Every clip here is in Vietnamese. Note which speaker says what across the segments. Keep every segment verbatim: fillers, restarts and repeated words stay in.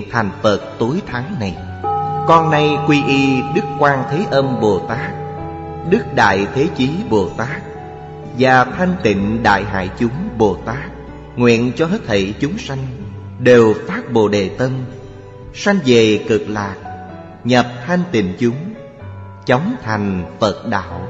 Speaker 1: thành Phật tối thắng này. Con nay quy y Đức Quan Thế Âm Bồ Tát, Đức Đại Thế Chí Bồ Tát và Thanh Tịnh Đại Hải Chúng Bồ Tát, nguyện cho hết thảy chúng sanh đều phát Bồ Đề tâm, sanh về Cực Lạc, nhập thanh tịnh chúng, chóng thành Phật đạo.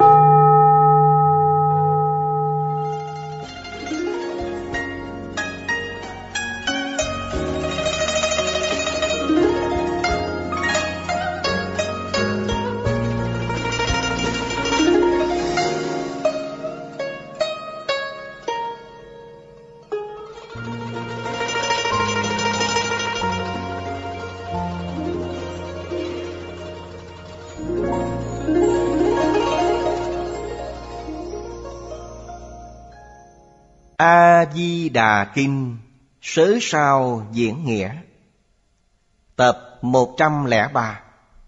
Speaker 1: A-di-đà Kinh Sớ Sao Diễn Nghĩa, tập một trăm lẻ ba.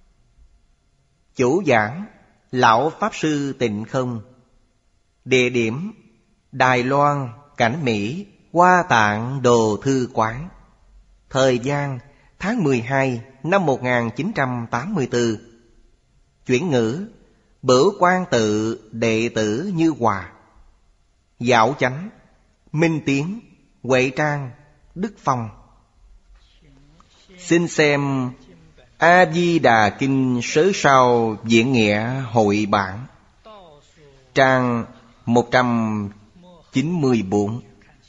Speaker 1: Chủ giảng Lão Pháp Sư Tịnh Không. Địa điểm Đài Loan, Cảnh Mỹ, Hoa Tạng Đồ Thư Quán. Thời gian tháng mười hai năm một nghìn chín trăm tám mươi tư. Chuyển ngữ Bửu Quan Tự đệ tử Như Hòa. Dạo Chánh Minh Tiến, Huệ Trang, Đức Phong. Xin xem A-di-đà Kinh Sớ Sao Diễn Nghĩa hội bản, trang một trăm chín mươi bốn.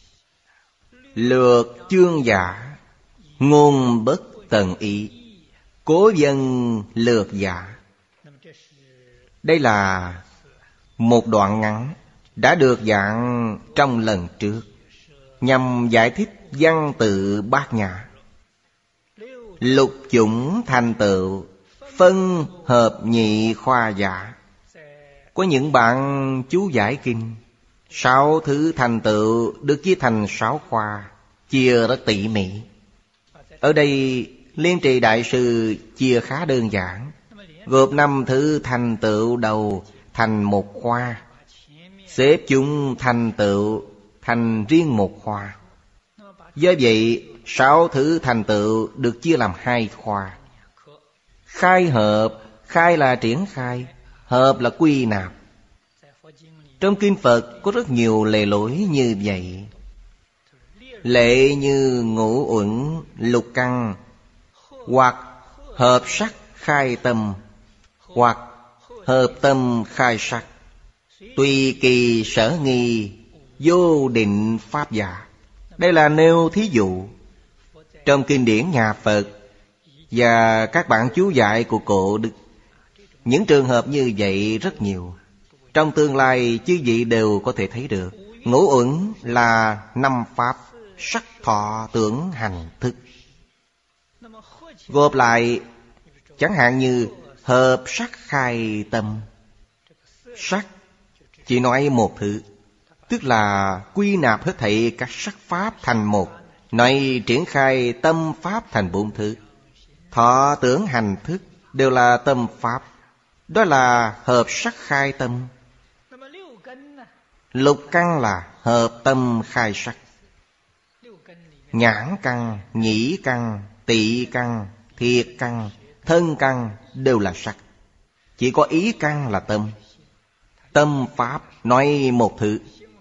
Speaker 1: Lược chương giả, ngôn bất tận ý, cố dân lược giả. Đây là một đoạn ngắn đã được giảng trong lần trước, nhằm giải thích văn tự Bát Nhã. Lục chủng thành tựu, phân hợp nhị khoa giả. Có những bạn chú giải kinh, sáu thứ thành tựu được chia thành sáu khoa, chia rất tỉ mỉ. Ở đây Liên Trì Đại Sư chia khá đơn giản, gộp năm thứ thành tựu đầu thành một khoa, xếp chúng thành tựu thành riêng một khoa. Do vậy sáu thứ thành tựu được chia làm hai khoa. Khai hợp, khai là triển khai, hợp là quy nạp. Trong kinh Phật có rất nhiều lề lối như vậy. Lệ như ngũ uẩn lục căn, hoặc hợp sắc khai tâm, hoặc hợp tâm khai sắc. Tùy kỳ sở nghi, vô định pháp giả. Đây là nêu thí dụ trong kinh điển nhà Phật và các bản chú giải của Cổ Đức. Những trường hợp như vậy rất nhiều. Trong tương lai chư vị đều có thể thấy được. Ngũ uẩn là năm pháp: sắc, thọ, tưởng, hành, thức. Gộp lại, chẳng hạn như hợp sắc khai tâm. Sắc chỉ nói một thứ, tức là quy nạp hết thảy các sắc pháp thành một. Nói triển khai tâm pháp thành bốn thứ. Thọ, tưởng, hành, thức đều là tâm pháp. Đó là hợp sắc khai tâm. Lục căn là hợp tâm khai sắc. Nhãn căn, nhĩ căn, tị căn, thiệt căn, thân căn đều là sắc. Chỉ có ý căn là tâm. Tâm pháp nói một thứ,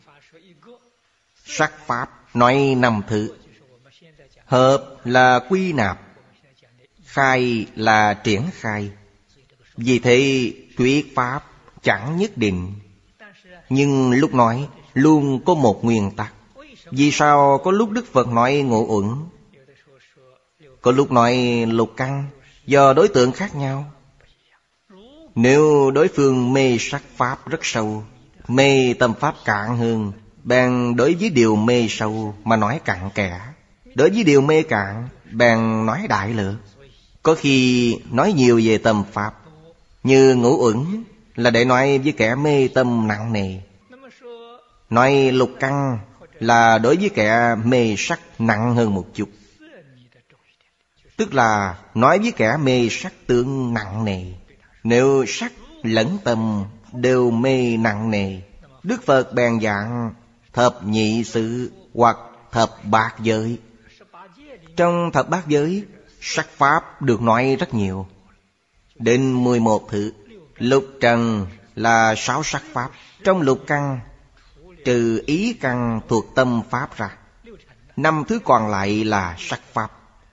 Speaker 1: sắc pháp nói năm thứ. Hợp là quy nạp, khai là triển khai. Vì thế thuyết pháp chẳng nhất định, nhưng lúc nói luôn có một nguyên tắc. Vì sao có lúc Đức Phật nói ngũ uẩn, có lúc nói lục căn? Do đối tượng khác nhau. Nếu đối phương mê sắc pháp rất sâu, mê tâm pháp cạn hơn, bèn đối với điều mê sâu mà nói cặn kẽ. Đối với điều mê cạn, bèn nói đại lược. Có khi nói nhiều về tâm pháp, như ngũ uẩn là để nói với kẻ mê tâm nặng nề. Nói lục căn là đối với kẻ mê sắc nặng hơn một chút, tức là nói với kẻ mê sắc tướng nặng nề. Nếu sắc lẫn tâm đều mê nặng nề, Đức Phật bèn giảng thập nhị sự hoặc thập bát giới. Trong thập bát giới sắc pháp được nói rất nhiều, đến mười một thứ. Lục trần là sáu sắc pháp. Trong lục căn, trừ ý căn thuộc tâm pháp ra, năm thứ còn lại là sắc pháp.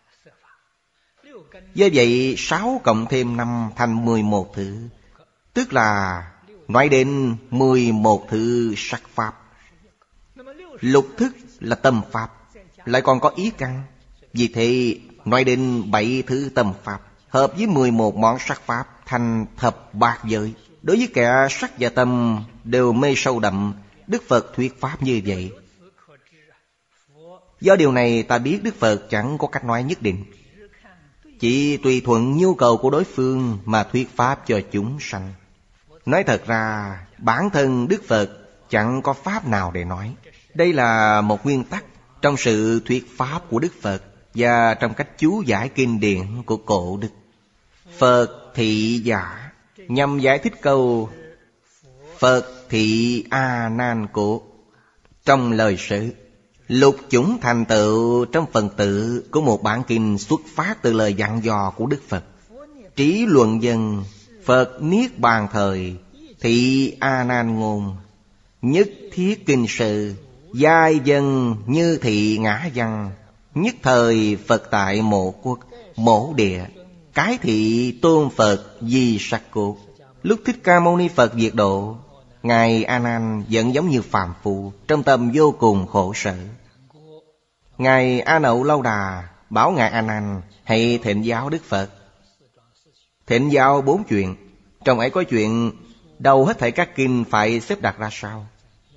Speaker 1: Do vậy sáu cộng thêm năm thành mười một thứ, tức là nói đến mười một thứ sắc pháp. Lục thức là tâm pháp, lại còn có ý căn. Vì thế nói đến bảy thứ tâm pháp, hợp với mười một món sắc pháp thành thập bát giới. Đối với kẻ sắc và tâm đều mê sâu đậm, Đức Phật thuyết pháp như vậy. Do điều này ta biết Đức Phật chẳng có cách nói nhất định, chỉ tùy thuận nhu cầu của đối phương mà thuyết pháp cho chúng sanh. Nói thật ra, bản thân Đức Phật chẳng có pháp nào để nói. Đây là một nguyên tắc trong sự thuyết pháp của Đức Phật và trong cách chú giải kinh điển của cổ đức. Phật thị giả nhằm giải thích câu Phật thị A Nan Cố. Trong lời sử, lục chủng thành tựu trong phần tự của một bản kinh xuất phát từ lời dặn dò của Đức Phật. Trí luận dân, Phật niết bàn thời, thị A Nan ngôn, nhất thiết kinh sự, giai dân như thị ngã văn, nhất thời Phật tại mộ quốc, mộ địa, cái thị tôn Phật di sắc cốt. Lúc Thích Ca Mâu Ni Phật diệt độ, Ngài A Nan vẫn giống như phàm phu, trong tâm vô cùng khổ sở. Ngài A Nậu Lâu Đà bảo Ngài A Nan hãy thịnh giáo Đức Phật. Thịnh giáo bốn chuyện, trong ấy có chuyện đầu hết thảy các kinh phải xếp đặt ra sao.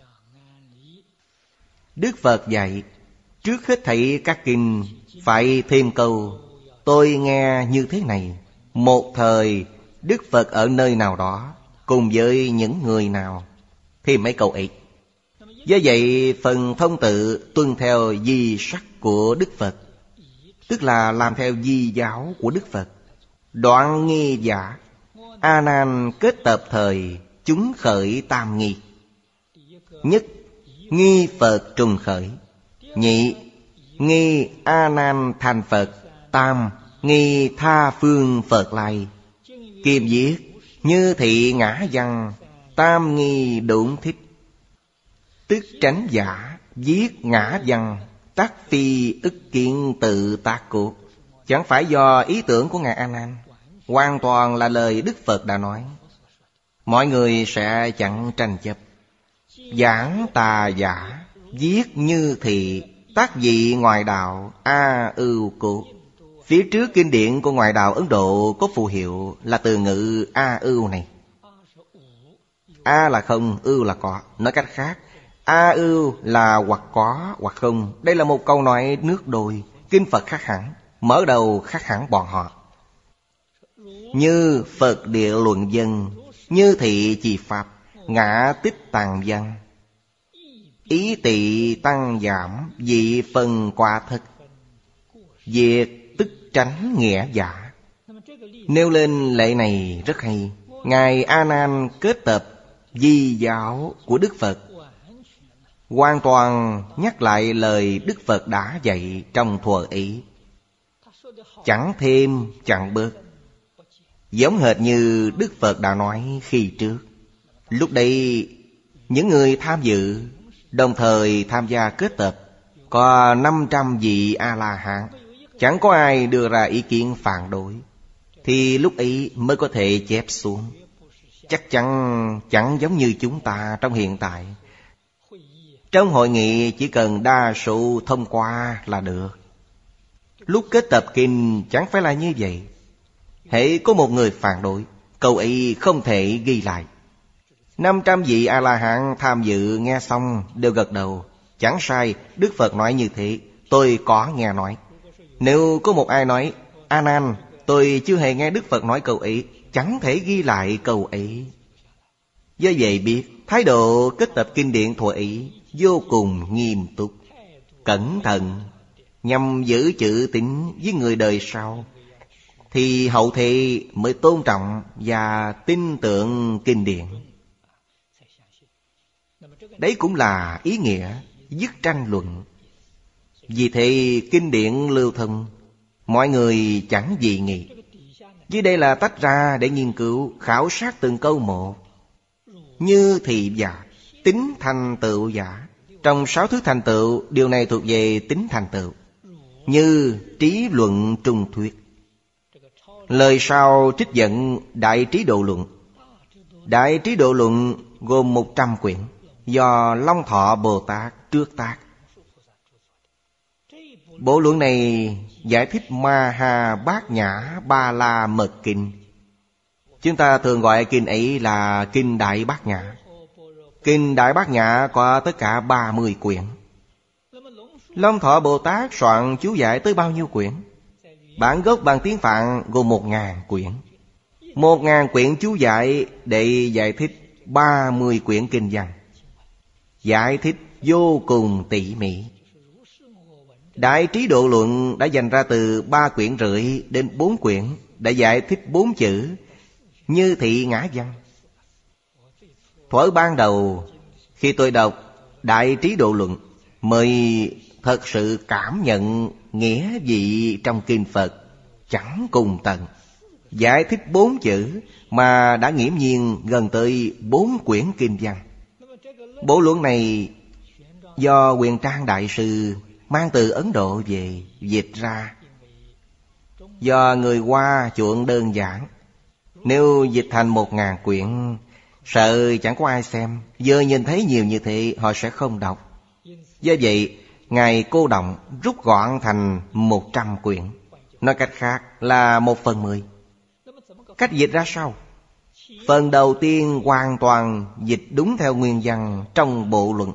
Speaker 1: Đức Phật dạy trước hết thảy các kinh phải thêm câu tôi nghe như thế này. Một thời Đức Phật ở nơi nào đó cùng với những người nào, thêm mấy câu ấy. Do vậy phần thông tự tuân theo di sắc của Đức Phật, tức là làm theo di giáo của Đức Phật. Đoạn nghi giả, A Nan kết tập thời, chúng khởi tam nghi. Nhất, nghi Phật trùng khởi. Nhị, nghi A Nan thành Phật. Tam, nghi tha phương Phật lai. Kim viết như thị ngã văn, tam nghi đụng thích. Tức tránh giả viết ngã văn, tắc phi ức kiện tự tác cốt. Chẳng phải do ý tưởng của Ngài A Nan, hoàn toàn là lời Đức Phật đã nói. Mọi người sẽ chẳng tranh chấp. Giảng tà giả viết như thị, tác dị ngoại đạo a ưu cốt. Phía trước kinh điển của ngoại đạo Ấn Độ có phù hiệu là từ ngữ a ưu này. A là không, ưu là có. Nói cách khác, a ưu là hoặc có hoặc không. Đây là một câu nói nước đôi. Kinh Phật khác hẳn, mở đầu khác hẳn bọn họ. Như Phật địa luận dân, như thị trì pháp, ngã tích tàng văn. Ý tị tăng giảm, dị phần quả thực. Diệt tức tránh nghĩa giả. Nêu lên lệ này rất hay. Ngài A Nan kết tập di giáo của Đức Phật, hoàn toàn nhắc lại lời Đức Phật đã dạy trong thuở ý, chẳng thêm chẳng bớt, giống hệt như Đức Phật đã nói khi trước. Lúc đây những người tham dự đồng thời tham gia kết tập có năm trăm vị A-la-hán, chẳng có ai đưa ra ý kiến phản đối, thì lúc ấy mới có thể chép xuống. Chắc chắn chẳng giống như chúng ta trong hiện tại. Trong hội nghị chỉ cần đa số thông qua là được. Lúc kết tập kinh chẳng phải là như vậy. Hễ có một người phản đối, câu ấy không thể ghi lại. Năm trăm vị A-la-hán tham dự nghe xong đều gật đầu. Chẳng sai, Đức Phật nói như thế, tôi có nghe nói. Nếu có một ai nói, A Nan, tôi chưa hề nghe Đức Phật nói câu ấy, chẳng thể ghi lại câu ấy. Do vậy biết thái độ kết tập kinh điển thuở ấy vô cùng nghiêm túc, cẩn thận, nhằm giữ chữ tín với người đời sau, thì hậu thế mới tôn trọng và tin tưởng kinh điển. Đấy cũng là ý nghĩa dứt tranh luận. Vì thế kinh điển lưu thông, mọi người chẳng dị nghị. Dưới đây là tách ra để nghiên cứu, khảo sát từng câu một. Như thị giả, tính thành tựu giả. Trong sáu thứ thành tựu, điều này thuộc về tính thành tựu. Như trí luận trung thuyết. Lời sau trích dẫn Đại Trí Độ Luận. Đại Trí Độ Luận gồm một trăm quyển, do Long Thọ Bồ Tát trước tác. Bộ luận này giải thích Ma Ha Bát Nhã Ba La Mật Kinh. Chúng ta thường gọi kinh ấy là Kinh Đại Bát Nhã. Kinh Đại Bát Nhã có tất cả ba mươi quyển. Long Thọ Bồ Tát soạn chú giải tới bao nhiêu quyển? Bản gốc bằng tiếng Phạn gồm một ngàn quyển. Một ngàn quyển chú giải để giải thích ba mươi quyển kinh văn. Giải thích vô cùng tỉ mỉ. Đại Trí Độ Luận đã dành ra từ ba quyển rưỡi đến bốn quyển để giải thích bốn chữ Như thị ngã văn. Thuở ban đầu, khi tôi đọc Đại Trí Độ Luận, mới thật sự cảm nhận nghĩa vị trong kinh Phật chẳng cùng tận. Giải thích bốn chữ mà đã nghiễm nhiên gần tới bốn quyển kinh văn. Bộ luận này do Huyền Trang Đại Sư mang từ Ấn Độ về dịch ra. Do người Hoa chuộng đơn giản, nếu dịch thành một ngàn quyển, sợ chẳng có ai xem. Giờ nhìn thấy nhiều như thế, họ sẽ không đọc. Do vậy, Ngài cô động rút gọn thành một trăm quyển. Nói cách khác là một phần mười. Cách dịch ra sao? Phần đầu tiên hoàn toàn dịch đúng theo nguyên văn trong bộ luận.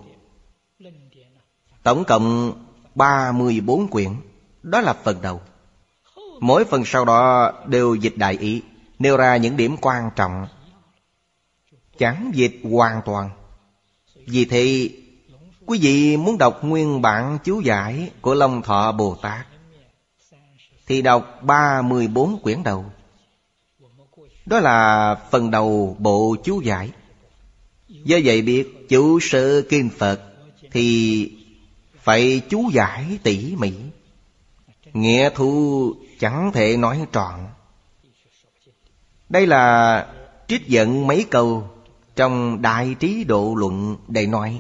Speaker 1: Tổng cộng ba mươi bốn quyển. Đó là phần đầu. Mỗi phần sau đó đều dịch đại ý, nêu ra những điểm quan trọng, chẳng dịch hoàn toàn. Vì thế, quý vị muốn đọc nguyên bản chú giải của Long Thọ Bồ Tát thì đọc ba mươi bốn quyển đầu. Đó là phần đầu bộ chú giải. Do vậy biết chú sơ kinh Phật thì phải chú giải tỉ mỉ. Nghĩa thu chẳng thể nói trọn. Đây là trích dẫn mấy câu trong Đại Trí Độ Luận để nói.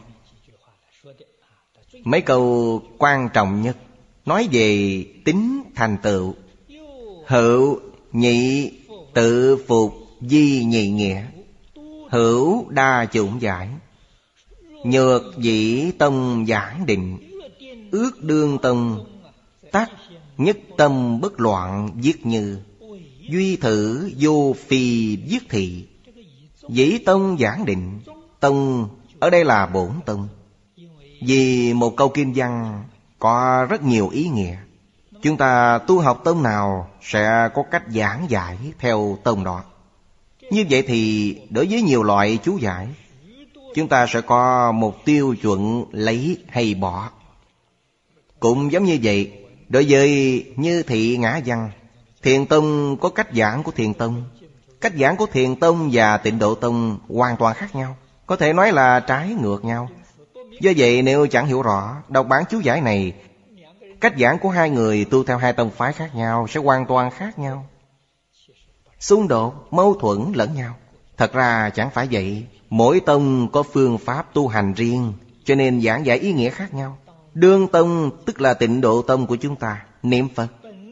Speaker 1: Mấy câu quan trọng nhất nói về tính thành tựu. Hữu nhị tự phục di nhị nghĩa. Hữu đa chủng giải. Nhược dĩ tông giảng định. Ước đương tông tắc nhất tâm bất loạn viết như. Duy thử vô phi viết thị. Dĩ tông giảng định. Tông ở đây là bổn tông. Vì một câu kinh văn có rất nhiều ý nghĩa. Chúng ta tu học tông nào sẽ có cách giảng giải theo tông đó. Như vậy thì đối với nhiều loại chú giải, chúng ta sẽ có một tiêu chuẩn lấy hay bỏ. Cũng giống như vậy, đối với Như thị ngã văn, Thiền Tông có cách giảng của Thiền Tông. Cách giảng của Thiền Tông và Tịnh Độ Tông hoàn toàn khác nhau, có thể nói là trái ngược nhau. Do vậy nếu chẳng hiểu rõ, đọc bản chú giải này, cách giảng của hai người tu theo hai tông phái khác nhau sẽ hoàn toàn khác nhau, xung đột, mâu thuẫn lẫn nhau. Thật ra chẳng phải vậy. Mỗi tông có phương pháp tu hành riêng, cho nên giảng giải ý nghĩa khác nhau. Đương tông tức là Tịnh Độ Tông của chúng ta, niệm Phật.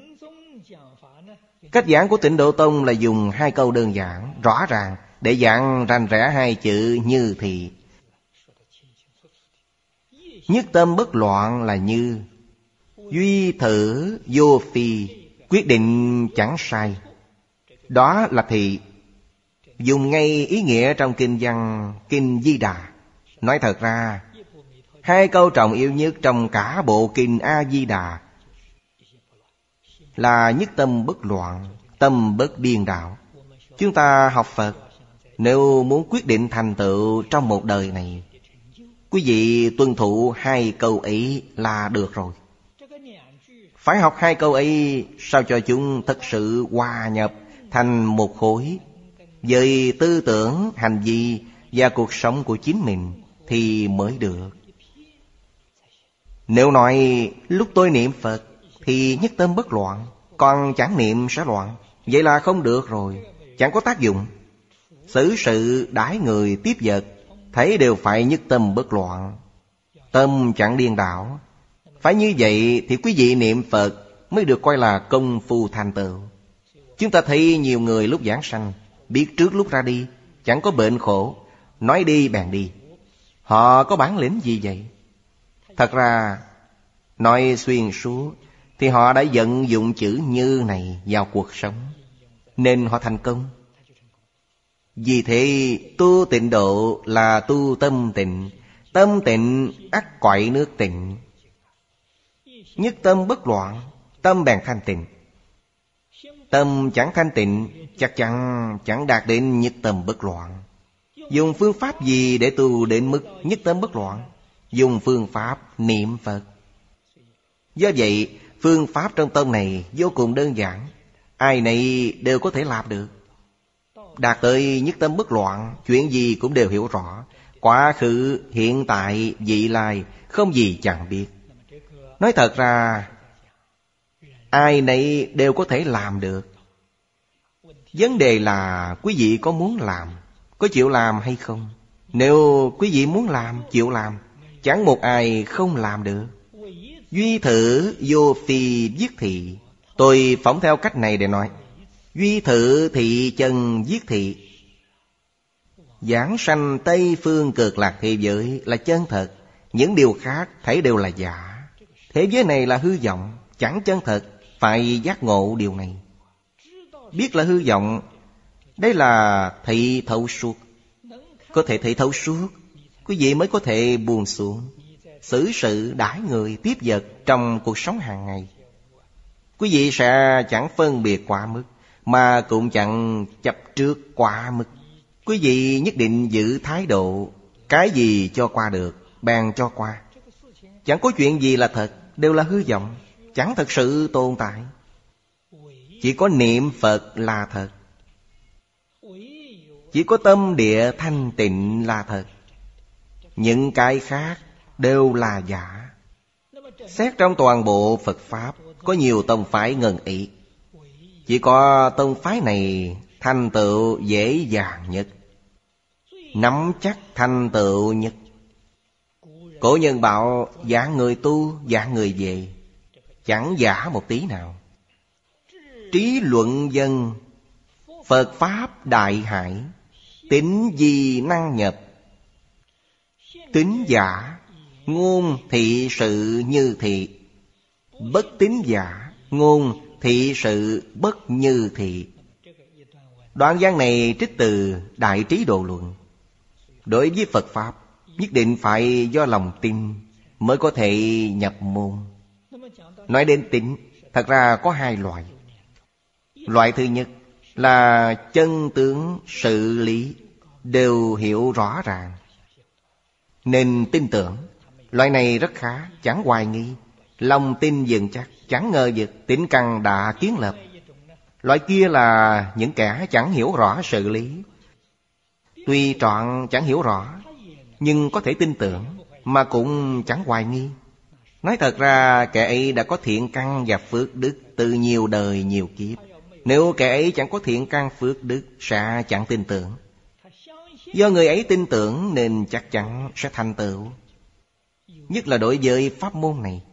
Speaker 1: Cách giảng của Tịnh Độ Tông là dùng hai câu đơn giản, rõ ràng để giảng rành rẽ hai chữ như thị. Nhất tâm bất loạn là như. Duy thử vô phi, quyết định chẳng sai. Đó là thị. Dùng ngay ý nghĩa trong kinh văn Kinh Di Đà. Nói thật ra, hai câu trọng yếu nhất trong cả bộ Kinh A Di Đà là nhất tâm bất loạn, tâm bất điên đảo. Chúng ta học Phật, nếu muốn quyết định thành tựu trong một đời này, quý vị tuân thủ hai câu ấy là được rồi. Phải học hai câu ấy sao cho chúng thật sự hòa nhập thành một khối với tư tưởng, hành vi và cuộc sống của chính mình thì mới được. Nếu nói lúc tôi niệm Phật thì nhất tâm bất loạn, còn chẳng niệm sẽ loạn. Vậy là không được rồi, chẳng có tác dụng. Xử sự đãi người tiếp vật, thấy đều phải nhất tâm bất loạn, tâm chẳng điên đảo. Phải như vậy thì quý vị niệm Phật mới được coi là công phu thành tựu. Chúng ta thấy nhiều người lúc giảng sanh biết trước lúc ra đi, chẳng có bệnh khổ, nói đi bèn đi. Họ có bản lĩnh gì vậy? Thật ra nói xuyên suốt thì họ đã vận dụng chữ như này vào cuộc sống, nên họ thành công. Vì thế tu tịnh độ là tu tâm tịnh. Tâm tịnh ắt quậy nước tịnh. Nhất tâm bất loạn, tâm bèn thanh tịnh. Tâm chẳng thanh tịnh, chắc chắn chẳng đạt đến nhất tâm bất loạn. Dùng phương pháp gì để tu đến mức nhất tâm bất loạn? Dùng phương pháp niệm Phật. Do vậy phương pháp trong tông này vô cùng đơn giản, ai nấy đều có thể làm được. Đạt tới nhất tâm bất loạn, chuyện gì cũng đều hiểu rõ. Quá khứ, hiện tại, vị lai, không gì chẳng biết. Nói thật ra ai nấy đều có thể làm được. Vấn đề là quý vị có muốn làm, có chịu làm hay không. Nếu quý vị muốn làm, chịu làm, chẳng một ai không làm được. Duy thử vô phi viết thị. Tôi phỏng theo cách này để nói. Duy thử thị chân viết thị. Giảng sanh Tây Phương Cực Lạc thế giới là chân thật, những điều khác thấy đều là giả. Thế giới này là hư vọng, chẳng chân thật, phải giác ngộ điều này. Biết là hư vọng, đây là thị thấu suốt. Có thể thị thấu suốt, quý vị mới có thể buông xuống, xử sự đãi người tiếp vật trong cuộc sống hàng ngày. Quý vị sẽ chẳng phân biệt quá mức, mà cũng chẳng chấp trước quá mức. Quý vị nhất định giữ thái độ, cái gì cho qua được, bèn cho qua. Chẳng có chuyện gì là thật, đều là hư vọng, chẳng thật sự tồn tại. Chỉ có niệm Phật là thật. Chỉ có tâm địa thanh tịnh là thật. Những cái khác đều là giả. Xét trong toàn bộ Phật Pháp, có nhiều tông phái ngần ý. Chỉ có tông phái này thành tựu dễ dàng nhất, nắm chắc thành tựu nhất. Cổ nhân bảo dạng người tu, dạng người về, chẳng giả một tí nào. Trí luận dân, Phật Pháp đại hải, tính gì năng nhập. Tính giả, ngôn thị sự như thị. Bất tín giả, ngôn thị sự bất như thị. Đoạn văn này trích từ Đại Trí Độ Luận. Đối với Phật Pháp, nhất định phải do lòng tin mới có thể nhập môn. Nói đến tín, thật ra có hai loại. Loại thứ nhất là chân tướng sự lý đều hiểu rõ ràng, nên tin tưởng. Loại này rất khá, chẳng hoài nghi, lòng tin vững chắc, chẳng ngờ vực, tín căn đã kiến lập. Loại kia là những kẻ chẳng hiểu rõ sự lý, tuy trọn chẳng hiểu rõ, nhưng có thể tin tưởng, mà cũng chẳng hoài nghi. Nói thật ra kẻ ấy đã có thiện căn và phước đức từ nhiều đời nhiều kiếp. Nếu kẻ ấy chẳng có thiện căn phước đức, sẽ chẳng tin tưởng. Do người ấy tin tưởng nên chắc chắn sẽ thành tựu. Nhất là đối với pháp môn này,